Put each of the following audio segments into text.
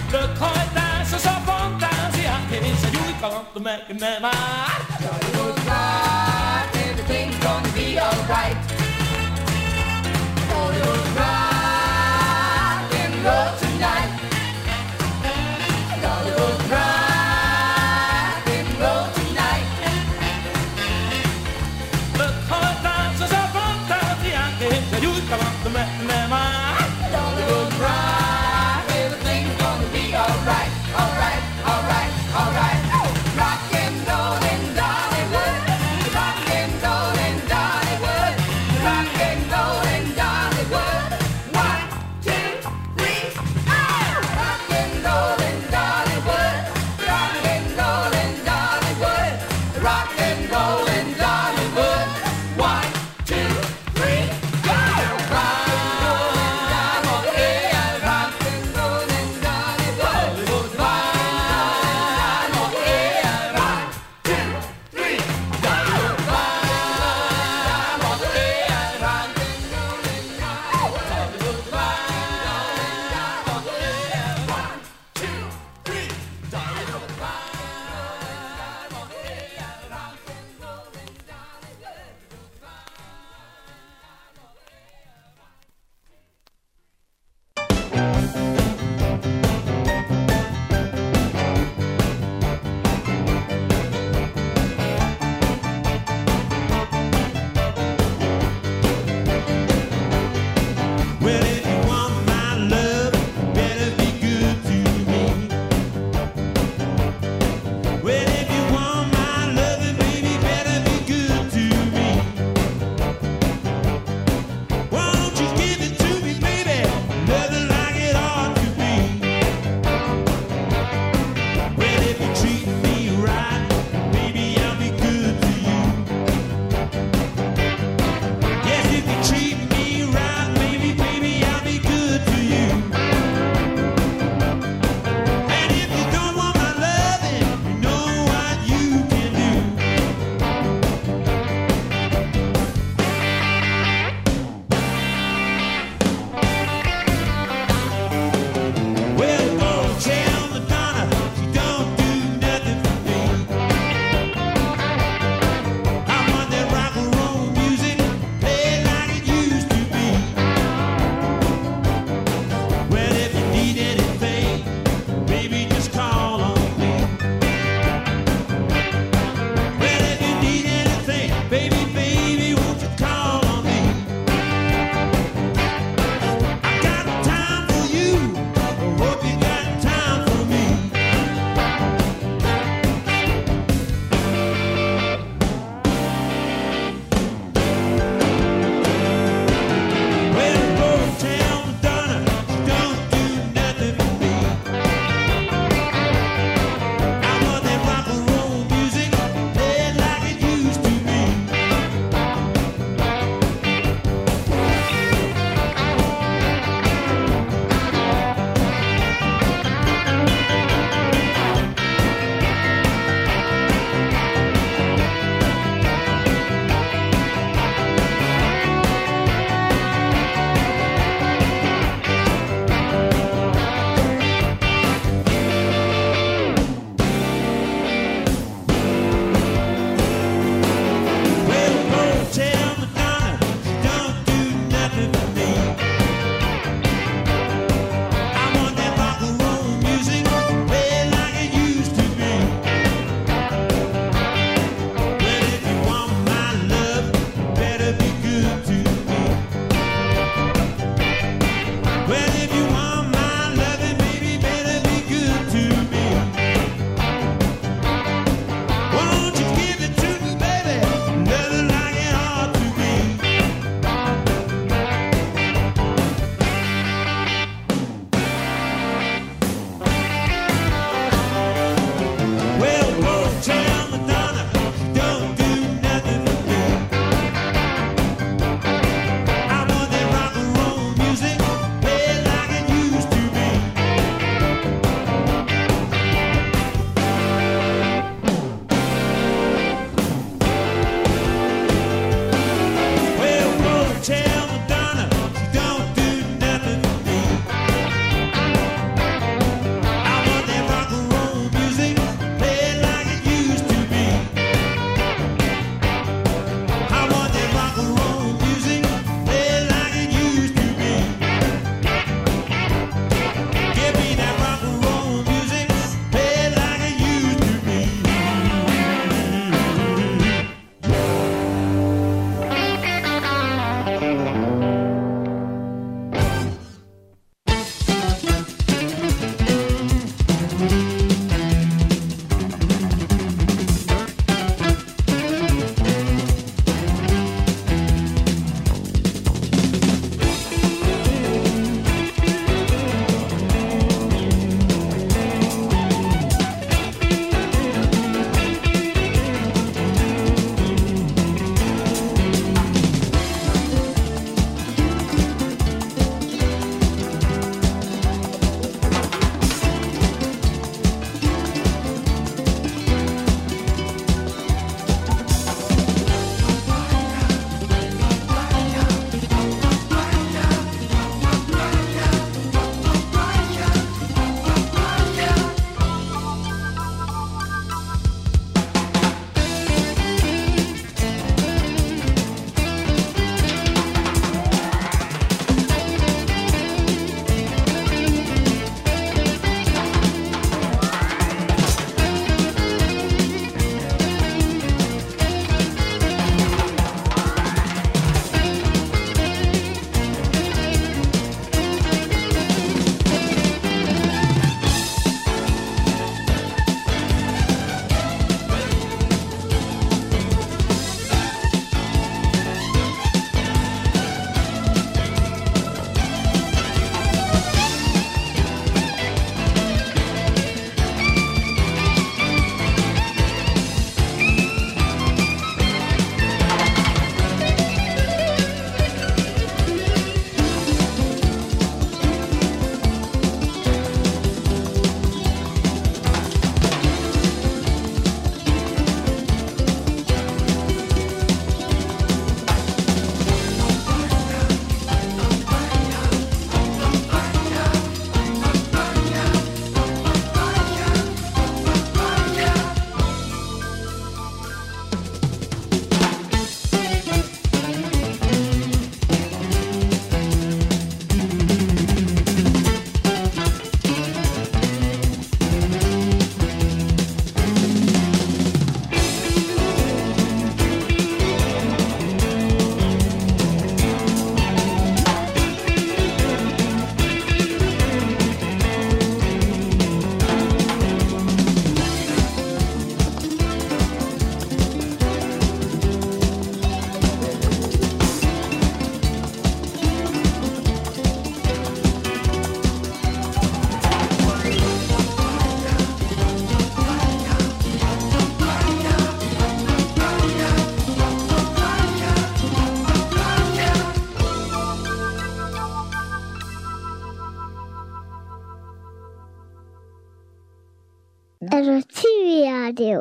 Le corps est danse sans fantasia et c'est lui qui rentre le mec même à Hollywood rock, everything's gonna be alright. Hollywood rock and roll tonight. Hollywood rock and roll tonight. Le corps est danse sans fantasia et c'est lui qui rentre le mec même à Hollywood rock, everything's gonna be alright, alright, alright, alright. Oh, rock and roll in Dollywood, rock and roll in Dollywood, LTV 라디오.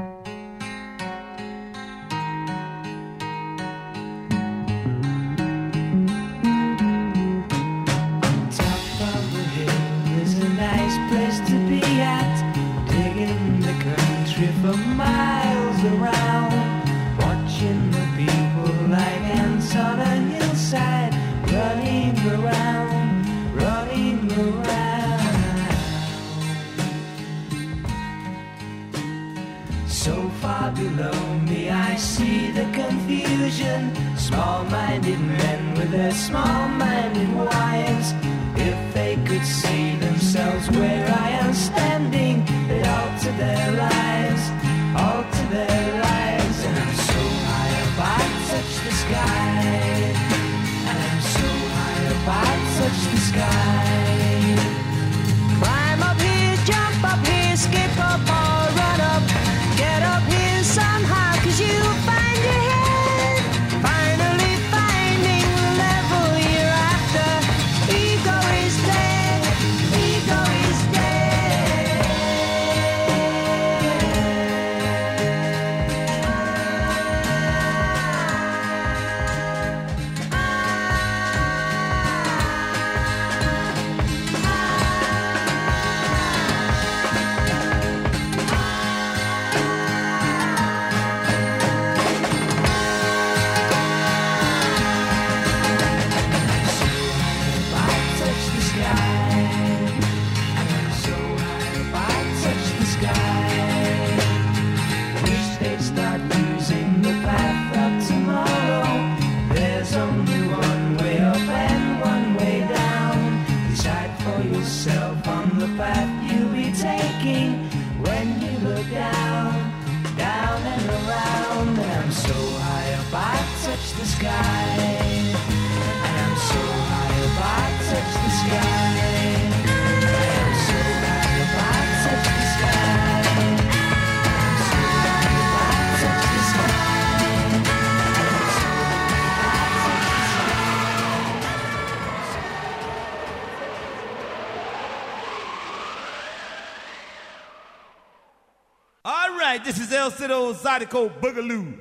For miles around, watching the people like ants on a hillside, running around, running around. So far below me I see the confusion, small-minded men with their small-minded wives. If they could see themselves where I am standing, they'd alter their lives, alter their lives. And I'm so high up I touch the sky, and I'm so high up I touch the sky. Climb up here, jump up here, skip up or run up, get up here somehow, 'cause you'll find your head, finally finding the level you're after. Ego is dead, ego is dead. This is El Cido Zydeco Boogaloo.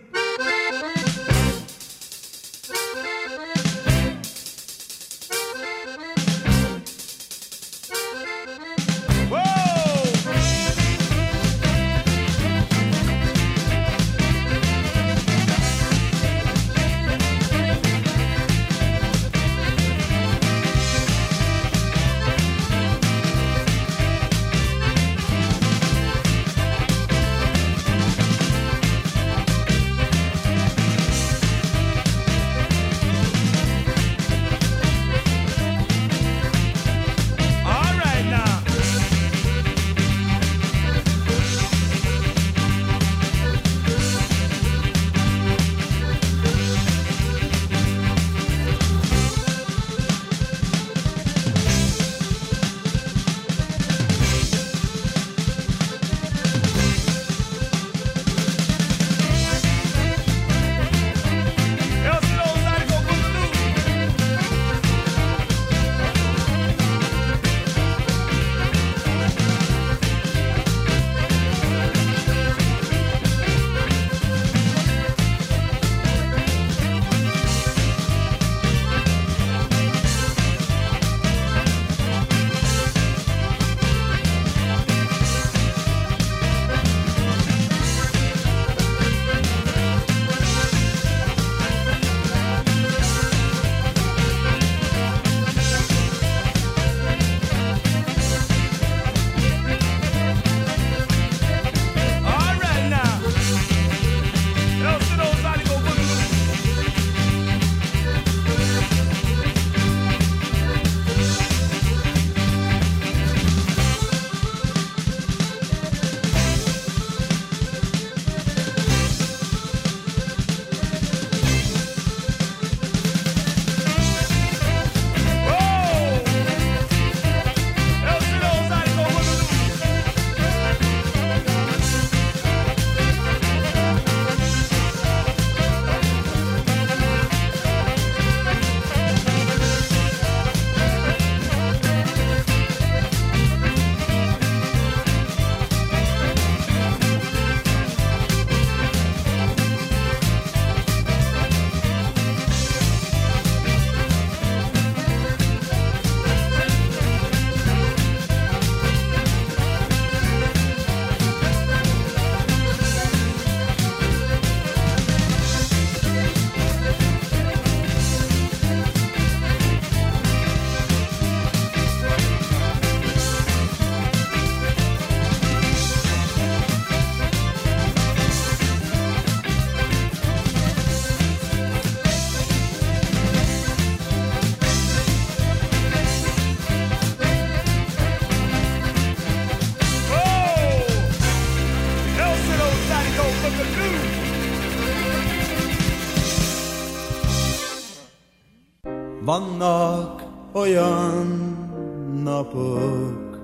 Vannak olyan napok,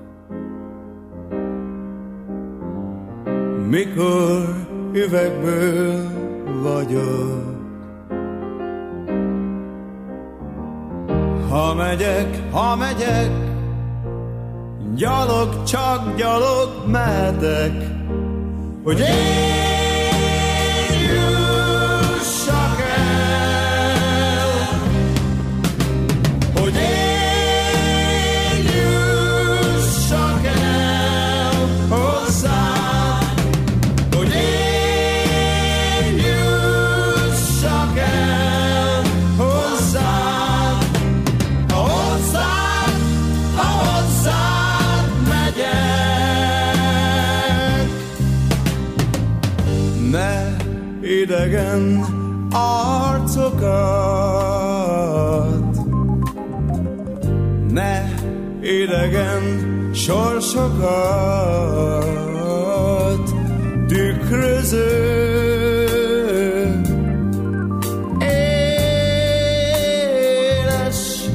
mikor üvegből vagyok. Ha megyek, gyalog, csak gyalog mehetek, hogy én jussak el, hogy én jussak el hozzád, hogy én jussak el hozzád, ha hozzád megyek. Ne idegen arcokat, ne idegen sorsokat tükröző éles,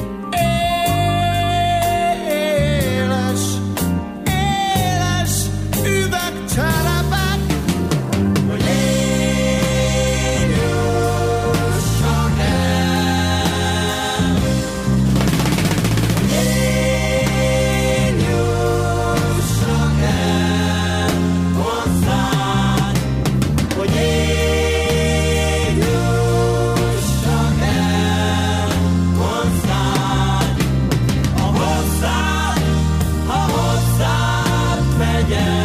éles, éles üvegcserepek, hogy én jussak el, hogy én jussak el hozzád, hogy én jussak el hozzád, ha hozzád megyek.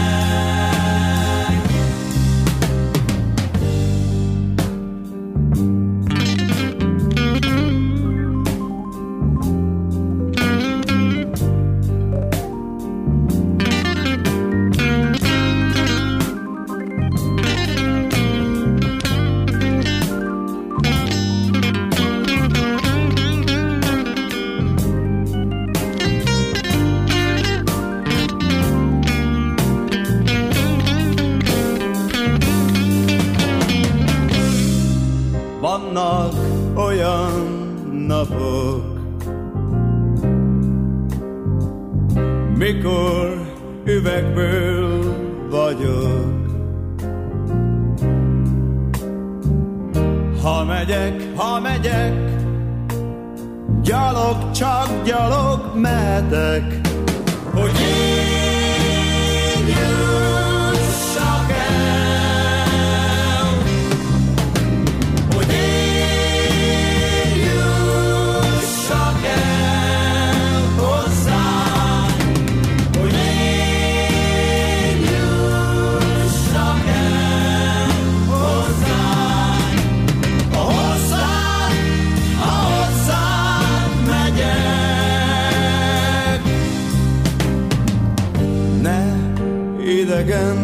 Vannak olyan napok, mikor üvegből vagyok. Ha megyek, gyalog, csak gyalog mehetek, hogy én jussak el, hogy én jussak el hozzád, hogy én jussak el hozzád, ha hozzád megyek. Ne idegen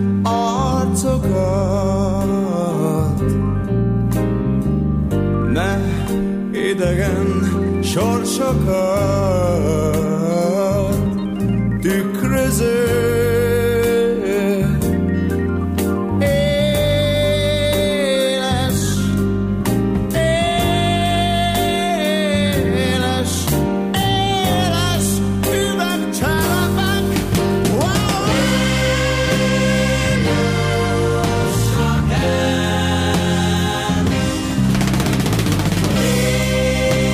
arcokat, ne idegen sorsokat tükröző éles, éles, éles üvegcserepek. Wow! Én jussak el,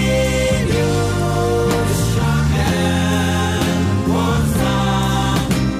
én jussak el hozzád,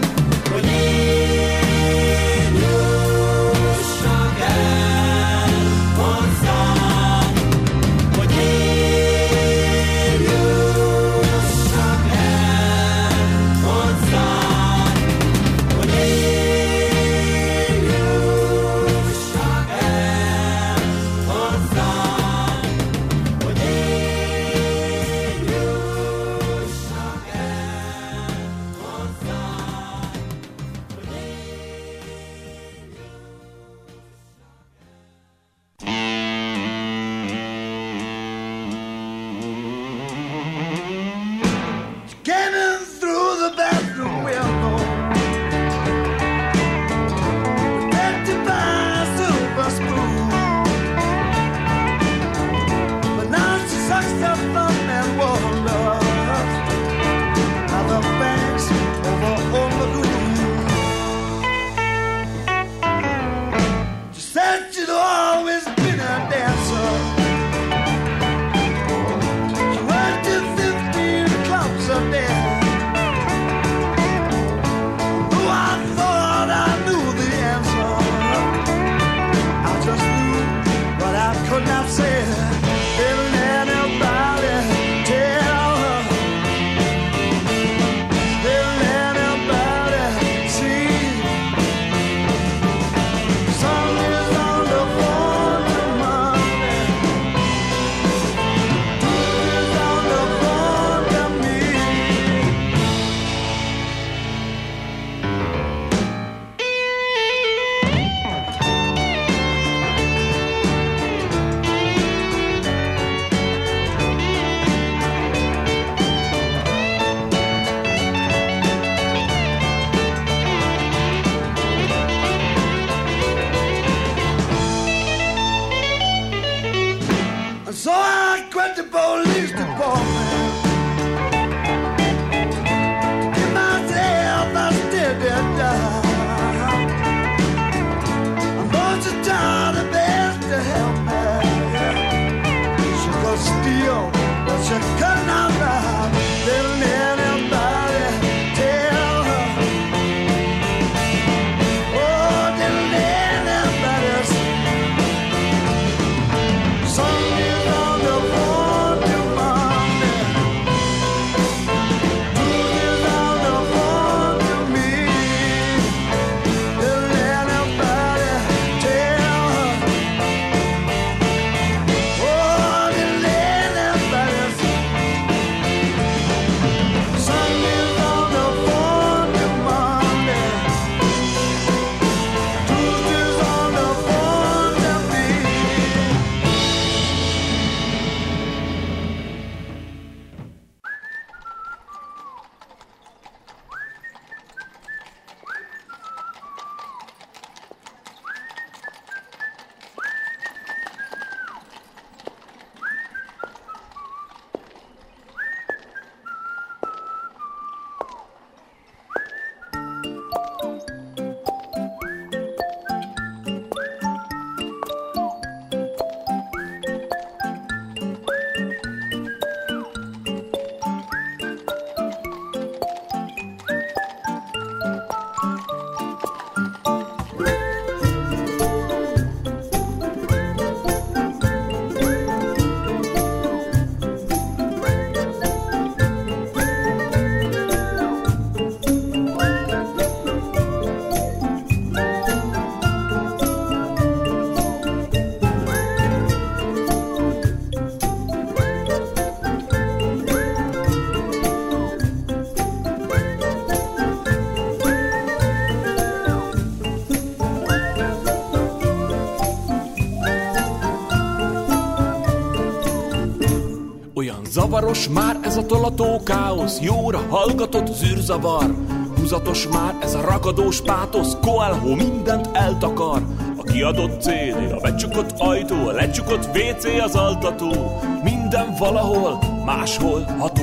Zavaros már ez a tolató káosz, jóra hallgatott zűrzavar. Húzatos már ez a ragadós pátosz, Coelho mindent eltakar. A kiadott CD, a becsukott ajtó, a lecsukott WC, az altató. Minden valahol, máshol ható.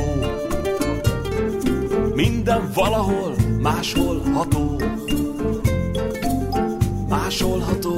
Minden valahol, máshol ható. Máshol ható.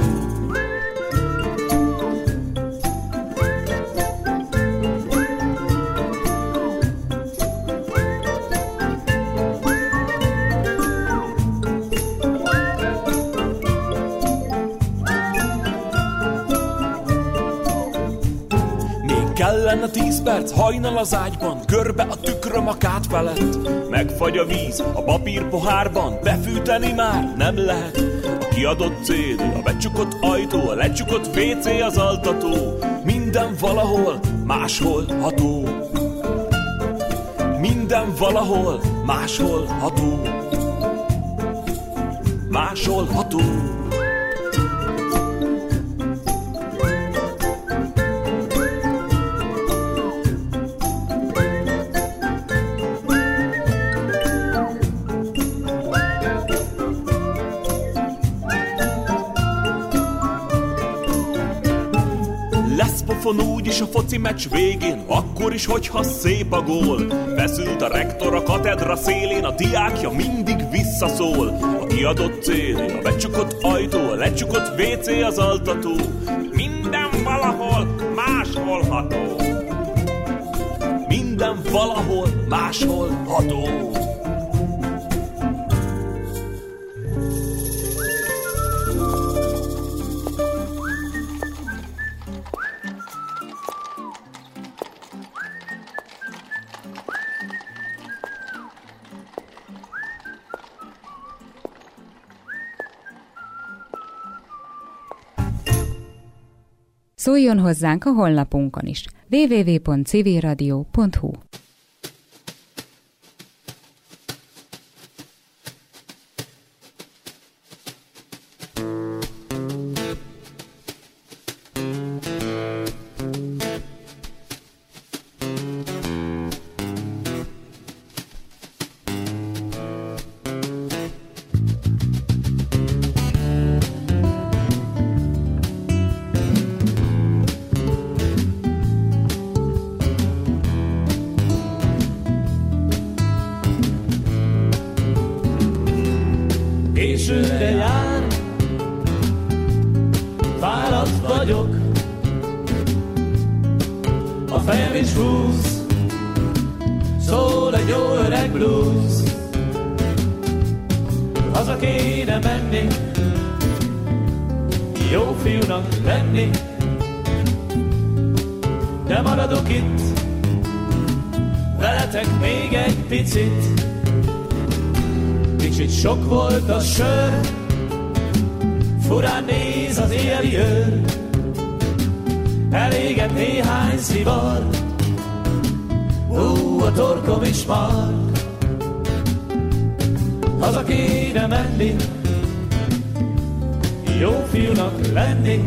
Kellene 10 perc, hajnal az ágyban, görbe a tükröm a kát felett. Megfagy a víz a papír pohárban, befűteni már nem lehet. A kiadott CD, a becsukott ajtó, a lecsukott WC, az altató. Minden valahol, máshol ható. Minden valahol, máshol ható. Máshol ható. Úgyis a foci meccs végén, akkor is, hogyha szép a gól. Feszült a rektor a katedra szélén, a diákja mindig visszaszól. A kiadott CD, a becsukott ajtó, a lecsukott WC, az altató. Minden valahol, máshol ható. Minden valahol, máshol ható. Szóljon hozzánk a honlapunkon is. www.civilradio.hu. Későre jár, fáradt vagyok, a fejem is húz, szól egy jó öreg blues. Haza kéne menni, jó fiúnak lenni, de maradok itt, veletek még egy picit. Kicsit sok volt a sör, furán néz az éjjeli őr, elégett néhány szivar, a torkom is mar. Haza kéne menni, jó fiúnak lenni,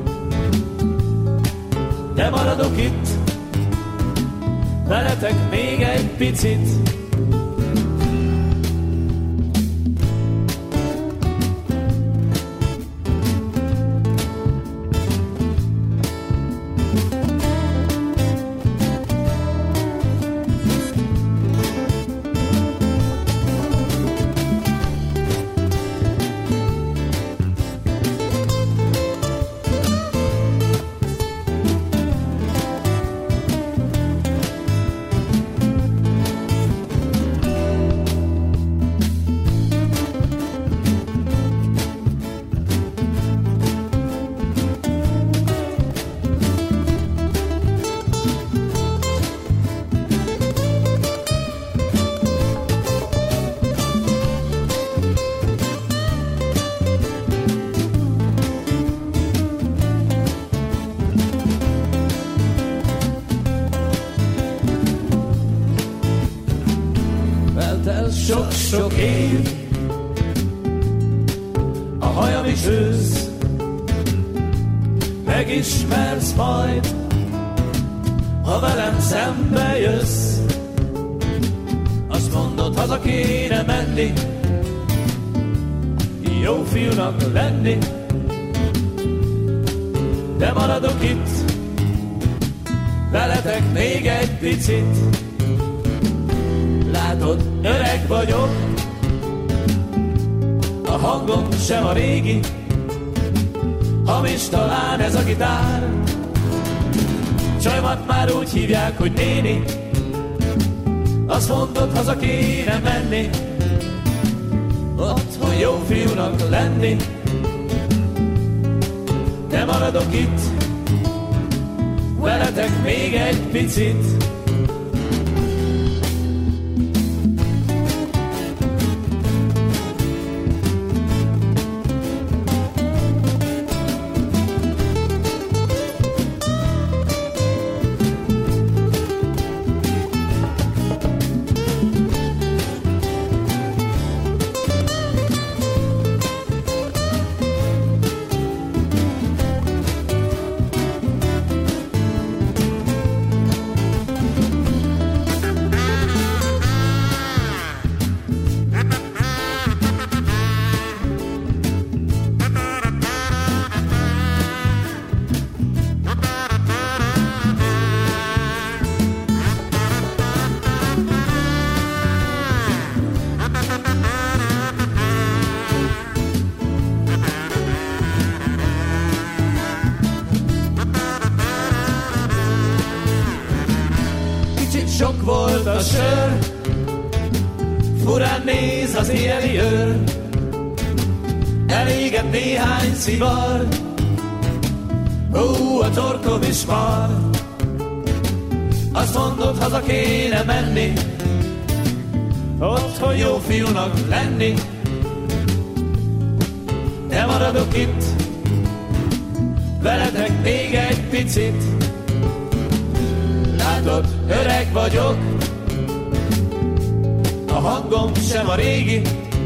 de maradok itt, veletek még egy picit. Sok-sok év, a hajam is ősz, megismersz majd, Ha velem szembe jössz, azt mondod, haza kéne menni, jó fiúnak lenni, de maradok itt, veletek még egy picit. Látod, öreg vagyok, a hangom sem a régi, hamis talán ez a gitár. Csajmat már úgy hívják, hogy néni, azt mondod, haza kéne menni, otthon jó fiúnak lenni, de maradok itt, veletek még egy picit. Sok volt a sör, furán néz az éjjeli őr, elégett néhány szivar, ó, a torkom is mar. Azt mondod, haza kéne menni, otthon jó fiúnak lenni, de maradok itt, veletek még egy picit. Látod, öreg vagyok, a hangom sem a régi,